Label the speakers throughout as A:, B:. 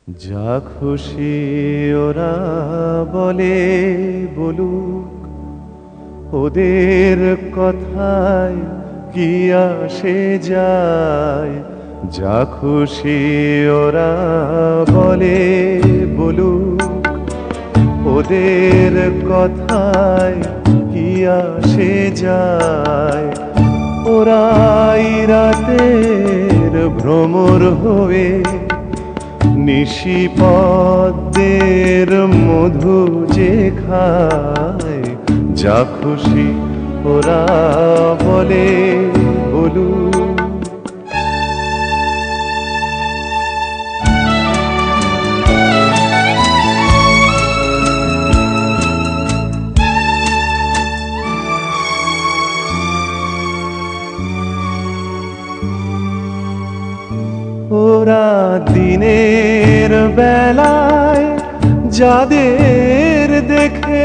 A: যা খুশি ওরা বলে বলুক, ওদের কথায় কি আসে যায়। যা খুশি ওরা বলে বলুক, ওদের কথায় কি আসে যায়। ওরাই রাতের ভ্রমর হয়ে নিশি পদ্মের মধু যে খায়। যা খুশি ওরা বলে বলুক। ওরা দিনের বেলায় যাদের দেখে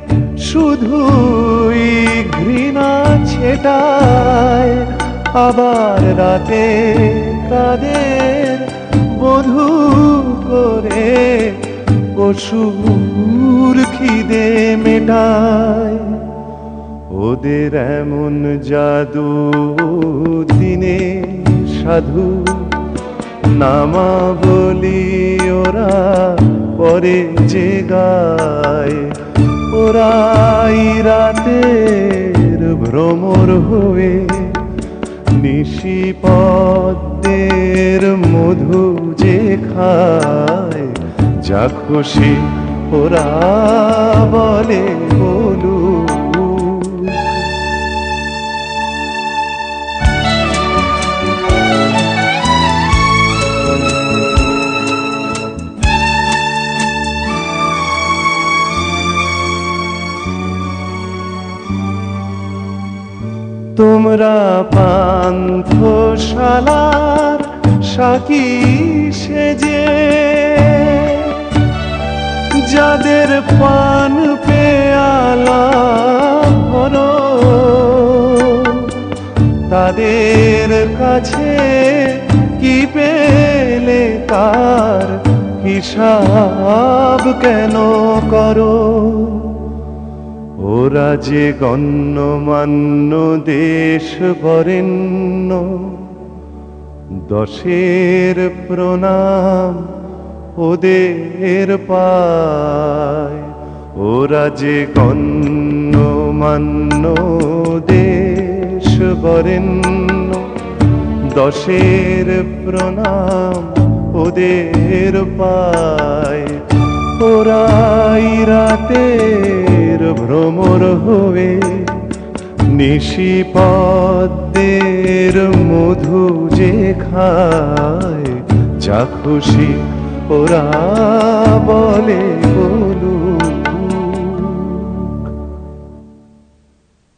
A: শুধুই ঘৃণা ছেটায়, আবার রাতে তাদের বধূ করে পশুর খিদে মেটায়। ওদের এমন জাদু দিনে সাধু নামাবলি ওরা পরে যে গায়। ওরাই রাতের ভ্রমর হয়ে নিশি পদ্মের মধু যে খায়। যা খুশি ওরা বলে বলুক। তোমরা পান্থশালার সাকি সেজে যাদের পান পেয়ালা ভরো, তাদের কাছে কি পেলে তার হিসাব কেন করো। ওরা যে গণ্যমান্য দেশ বরেণ্য, দশের প্রণাম ওদের পায়। ওরা যে গণ্যমান্য দেশ বরেণ্য, দশের প্রণাম ওদের পায়। ওরাই রাতের ভ্রমর হয়ে নিশি পদ্মের মধু যে খায়। যা খুশি ওরা বলে বলুক।